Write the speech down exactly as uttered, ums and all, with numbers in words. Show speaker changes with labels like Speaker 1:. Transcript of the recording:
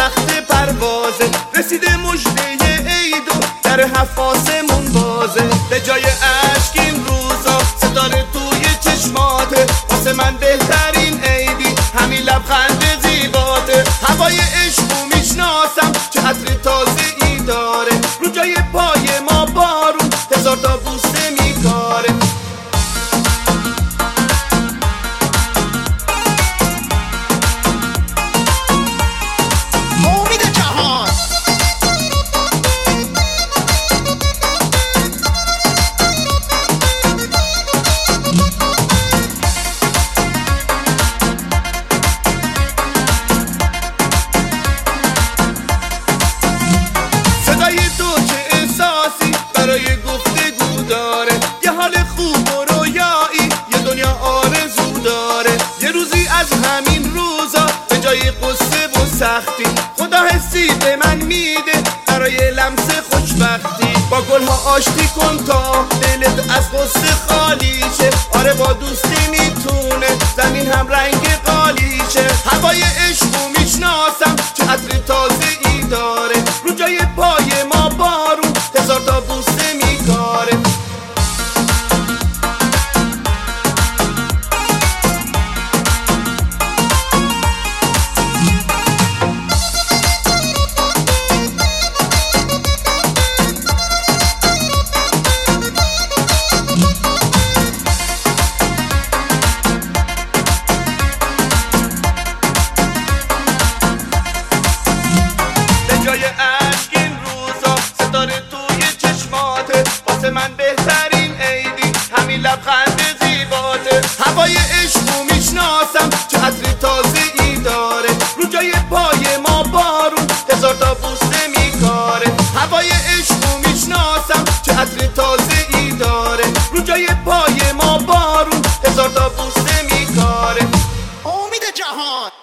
Speaker 1: وقت پروازه، رسیده مژده عید و در هفت آسمون بازه. به جای اشک این روزا ستاره توی چشماته، واسه من بهترین عیدی همین لبخند زیباته. هوای عشقو میشناسم چه عطر تازه ای داره، رو جای پای ما بارون هزار تا بوسه میکاره. برای گفتگو داره، یه حال خوب و رویایی، یه دنیا آرزو داره. یه روزی از همین روزا به جای قصه و سختی خدا حسی به من میده برای لمس خوشبختی. با گلها آشتی کن تا دلت از قصه خالی شه. آره با دوستی میتونه زمین هم رنگ قالی شه. هوای عشقو میشناسم چه عطر تازه ای داره، رو جای پای ما بارون هزار تا بوسه میکاره. به جای اشک این روزا ستاره توی چشماته، واسه من بهترین عیدی همین لبخند زیباته. هوای عشقو میشناسم چه عطر تازه ای داره، رو جای پای ما بارون هزار تا بوسه میکاره. هوای عشقو میشناسم چه عطر تازه ای داره، رو جای پای ما بارون هزار تا بوسه میکاره.
Speaker 2: امید جهان.